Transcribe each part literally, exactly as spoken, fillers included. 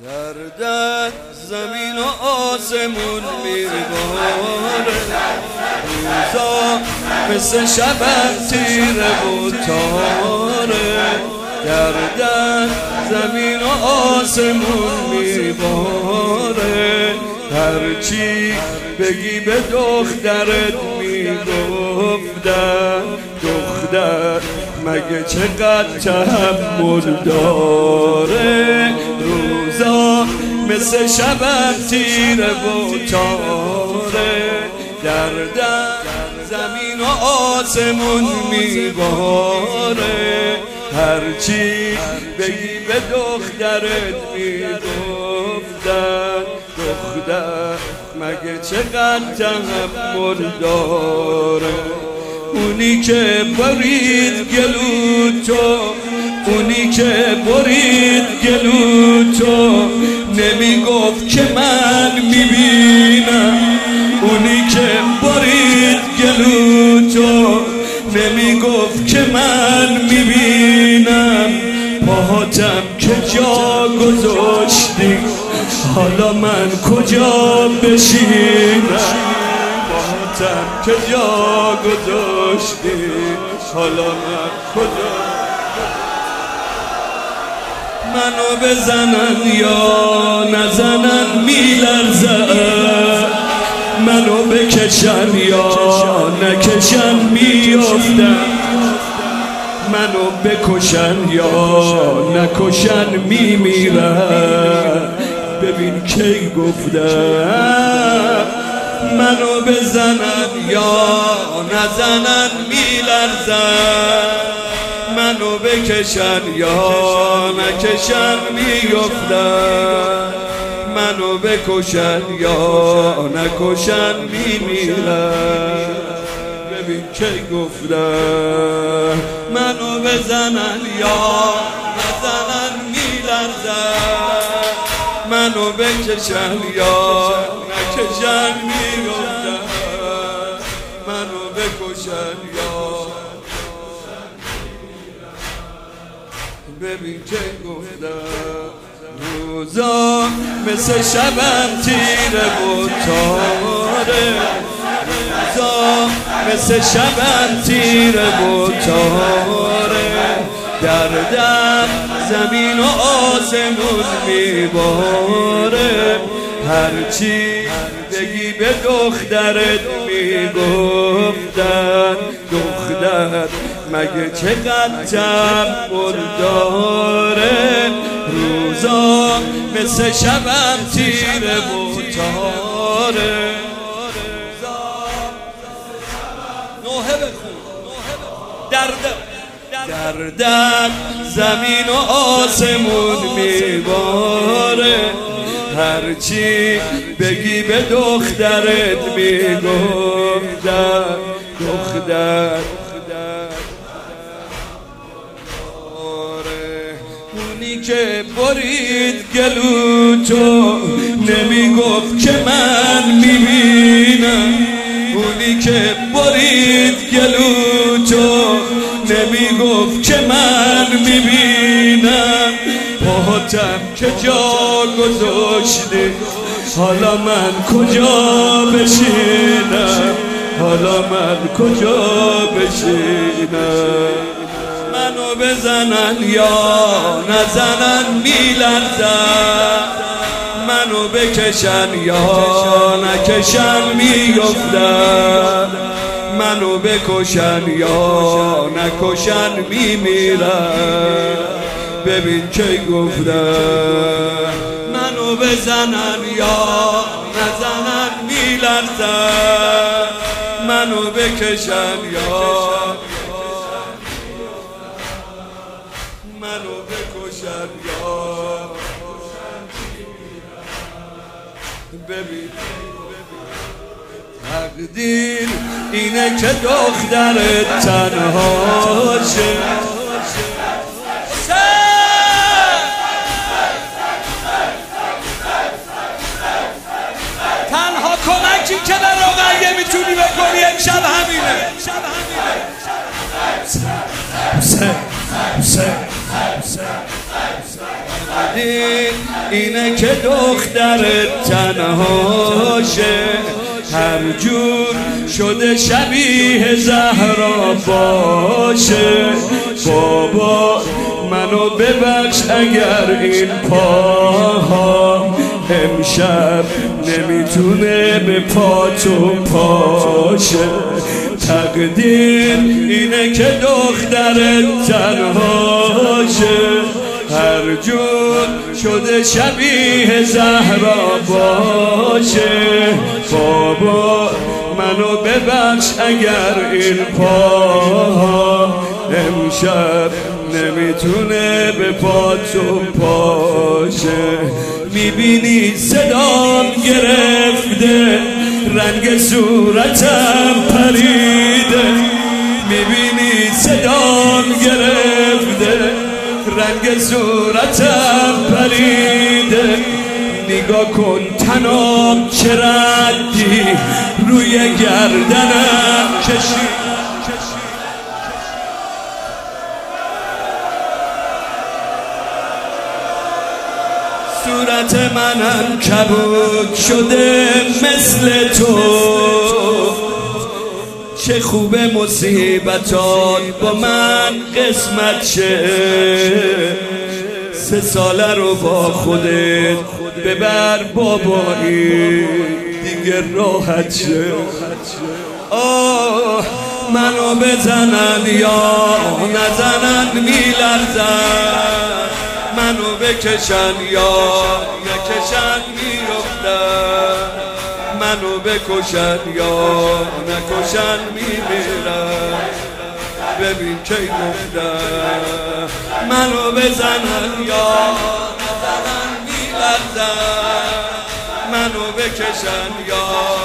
گردد زمین و آسمون میباره، روزا مثل شبم تیره و تاره. گردد زمین و آسمون میباره، هرچی بگی به دخترت میگفتم. دختر مگه چقدر تحمل داره، روزا مثل شبم تیره و تاره. گردد زمین و آسمون میباره، هرچی بگی به دخترت میگفتم. دختر مگه چقدر تحمل داره، اونی که برید گلو تو، اونی که برید گلو تو، نمیگفت که من میبینم. اونی که برید گلو تو، نمیگفت که من میبینم. پاهاتم که جا گذاشتی، حالا من کجا بشینم. پاهاتم که جا گذاشتی، حالا من کجا. منو بزنن یا نزنن میلرزم، منو بکشن یا نکشن میافتم. منو بکشن یا نکشن میمیرم. ببین کی گفتم، منو بزنن یا نزنن میلرزم. منو بکشن یا نکشن میافتم. منو بکشن یا نکشن میمیرم. ببین کی گفتم، منو بزنن یا نزنن میلرزم. منو بکشن یا نکشن میافتم. منو بکشن یا. ببین که گفتم، روزا مثل شبم تیره و تاره. روزا مثل شبم تیره و تاره. گردد زمین و آسمون میباره، هرچی بگی به دخترت میگفتن. دختر مگه چقدر تحمل داره، روزا مثل شبم تیره و تاره. نوحه بخون درد گردد زمین و آسمون میباره، هرچی بگی به دخترت میگفتم. دختر اونی که برید گلو تو، نمیگفت که من میبینم. اونی که برید گلو تو، نمیگفت که من میبینم. پاهاتم که جا گذاشتی، حالا من کجا بشینم. حالا من کجا بشینم. منو بزنن یا نزنن میلرزم. منو بکشن یا نکشن میافتم. منو بکشن یا نکشن میمیرم. ببین کی گفتم، منو بزنن یا نزنن میلرزم. منو بکشن یا منو بکشن یا. ببین تقدیر اینه که دخترت تنها شه. تنها کمکی که به رقیه میتونی بکنی امشب همینه. حسین حسین حسین اینه که دخترت تنهاشه، هر جور شده شبیه زهرا باشه. بابا منو ببخش اگر این پاها امشب نمیتونه به پاتو پاشه. تقدیر اینه که دخترت تنهاشه، هر جور شده شبیه زهرا باشه. بابا منو ببخش اگر این پاها امشب نمیتونه به پاتو پاشه. میبینی صدام گرفته، رنگ صورتم پریده. میبینی صدام گرفته، رنگ صورتم پریده. نگاه کن تنام چه ردی روی گردنم کشید. صورت منم کبود شده مثل تو. چه خوبه مصیبتات با من قسمت شه. سه ساله رو با خودت ببر بابایی دیگه راحت شه. آه منو بزنن یا نزنن میلرزن، منو بکشن یا نکشن میفتن، منو بکشن یا نکشن میمیرن. ببین کی گفتن منو بزنن یا نزنن میلرزن، منو بکشن یا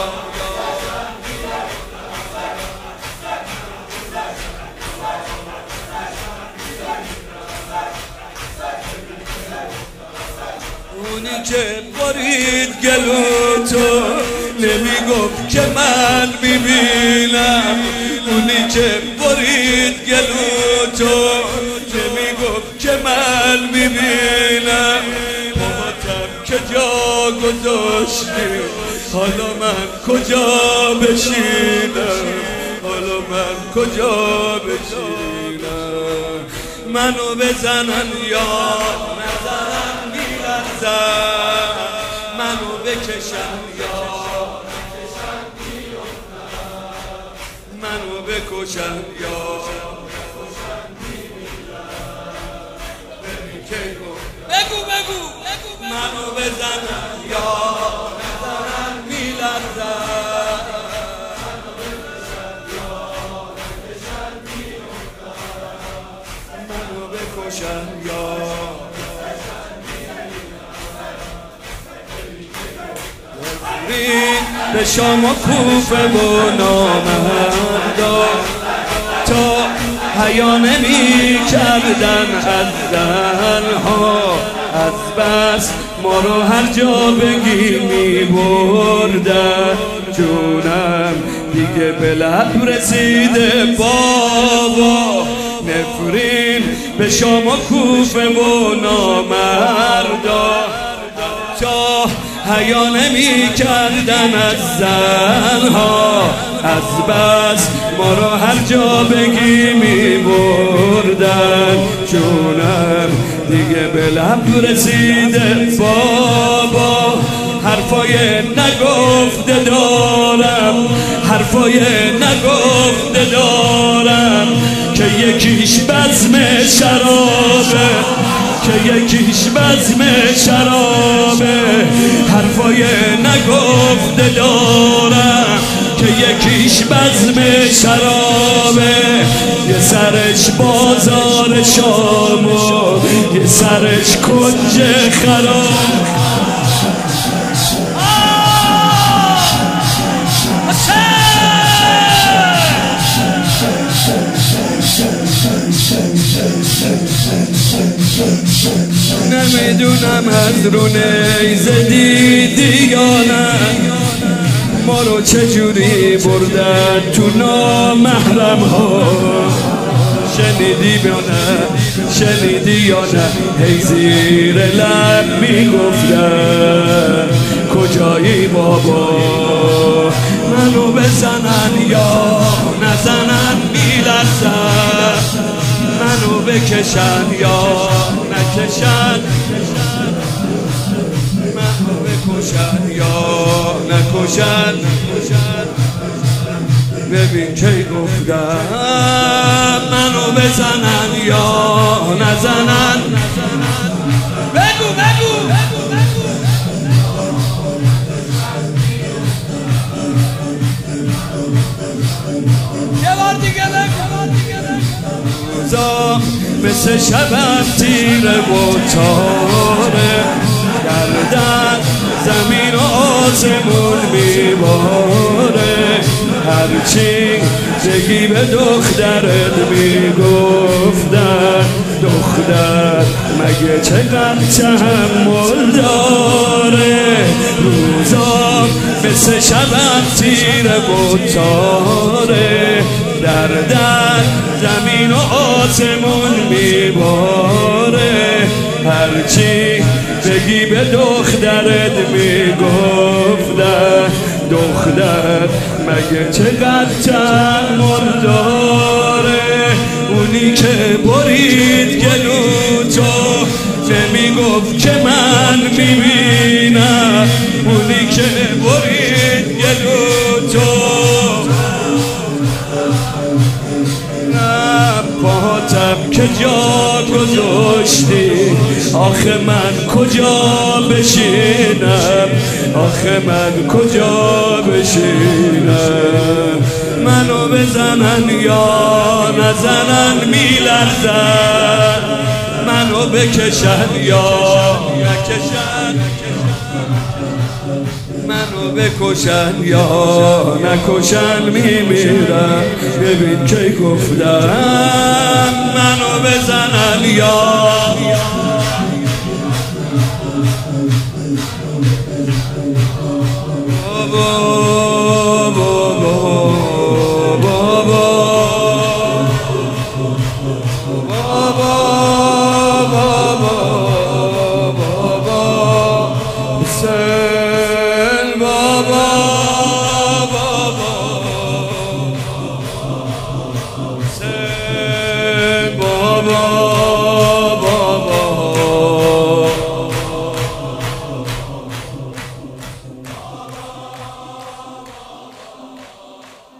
اونی که برید گلو تو نمیگفت که من میبینم. اونی که برید گلو تو نمیگفت که من میبینم. باباتم که جا گذاشتی، حالا من کجا بشینم، حالا من کجا بشینم. منو بزنن یا نزنن میلرزن، منو بکشن یا نکشن میفتن، منو بکشن یا نکشن میمیرن. ببین کی گفت بگو بگو منو بزنن یا نزنن میلرزن، منو بکشن یا نکشن میفتن، منو بکشن یا به شام و کوفه و نامردا تا حیا نمی کردن از زنها. از بس ما رو هر جا بگی می بردن. جونم دیگه به لب رسیده بابا. نفرین به شام و کوفه و نامردا تا حیا نمی کردن از زنها. از بس ما رو هر جا بگی می بردن. جونم دیگه به لب رسیده بابا. حرفای نگفته دارم، حرفای نگفته دارم که یکیش بزم شرابه، که یکیش بزم شرابه. حرفای نگفته دارم که یکیش بزم شرابه. یه سرش بازار شام و یه سرش کنج خراب. نمیدونم از رو نیزدی دیگانه ما رو چجوری بردن تو نامحرم ها. شنیدی یا نه شنیدی یا نه هی زیر لب میگفتن کجایی بابا منو بزنن یا نزنن میلرزن منو بکشن یا نکشن منو بکشن یا نکشن ببین کی گفتم منو بزنن یا نزنن بگو بگو یه بار دیگه روزا مثل شبم تیره و تاره گردن زمین و آسمون میباره هرچی بگی به دخترت میگفتن دختر مگه چقدر تحمل داره روزا مثل شبم تیره و تاره دردن زمین و آسمون میباره هرچی بگی به دخترت میگفتن دختر مگه چقدر تحمل داره اونی که برید گلو تو نمیگفت که من میبینم اونی که برید گلو تو پاهاتم که جا گذاشتی آخه من کجا بشینم آخه من کجا بشینم منو بزنن یا نزنن میلرزن منو بکشن یا نکشن منو بکشن یا نکشن میمیرم ببین کی گفتم منو بزنن یا بابا بابا بابا بابا بابا